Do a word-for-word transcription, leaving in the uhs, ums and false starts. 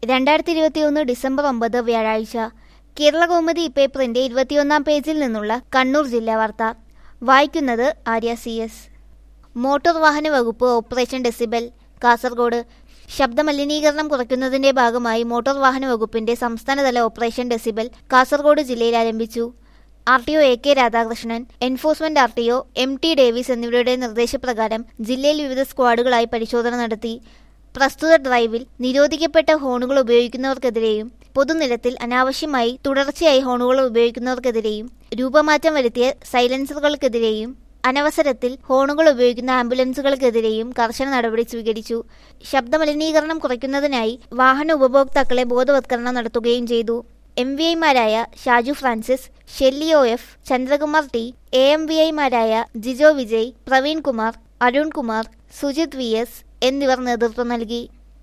രണ്ടായിരത്തി ഇരുപത്തിയൊന്ന് ഡിസംബർ ഒമ്പത് വ്യാഴാഴ്ച. കേരളകൗമുദി പേപ്പറിന്റെ ഇരുപത്തിയൊന്നാം പേജിൽ നിന്നുള്ള കണ്ണൂർ ജില്ലാ വാർത്ത. വായിക്കുന്നത് ആര്യ സി എസ്. മോട്ടോർ വാഹന വകുപ്പ് ഓപ്പറേഷൻ ഡെസിബൽ. കാസർഗോഡ്. ശബ്ദമലിനീകരണം കുറയ്ക്കുന്നതിന്റെ ഭാഗമായി മോട്ടോർ വാഹന വകുപ്പിന്റെ സംസ്ഥാനതല ഓപ്പറേഷൻ ഡെസിബൽ കാസർഗോഡ് ജില്ലയിൽ ആരംഭിച്ചു. R T O A K Radhakrishnan, enforcement R T O M T Davis എന്നിവരുടെ നിർദ്ദേശപ്രകാരം ജില്ലയിൽ വിവിധ സ്ക്വാഡുകളായി പരിശോധന നടത്തി. പ്രസ്തുത ഡ്രൈവിൽ നിരോധിക്കപ്പെട്ട ഹോണുകൾ ഉപയോഗിക്കുന്നവർക്കെതിരെയും പൊതുനിരത്തിൽ അനാവശ്യമായി തുടർച്ചയായി ഹോണുകൾ ഉപയോഗിക്കുന്നവർക്കെതിരെയും രൂപമാറ്റം വരുത്തിയ സൈലൻസറുകൾക്കെതിരെയും അനവസരത്തിൽ ഹോണുകൾ ഉപയോഗിക്കുന്ന ആംബുലൻസുകൾക്കെതിരെയും കർശന നടപടി സ്വീകരിച്ചു. ശബ്ദമലിനീകരണം കുറയ്ക്കുന്നതിനായി വാഹന ഉപഭോക്താക്കളെ ബോധവത്കരണം നടത്തുകയും ചെയ്തു. എം വി ഐമാരായ Shaju Francis, Shelly O F, Chandrakumar T, A M V ഐമാരായ ജിജോ വിജയ്, പ്രവീൺ കുമാർ, അരുൺ കുമാർ, സുജിത് വി എസ് എന്നിവർ നേതൃത്വം നൽകി.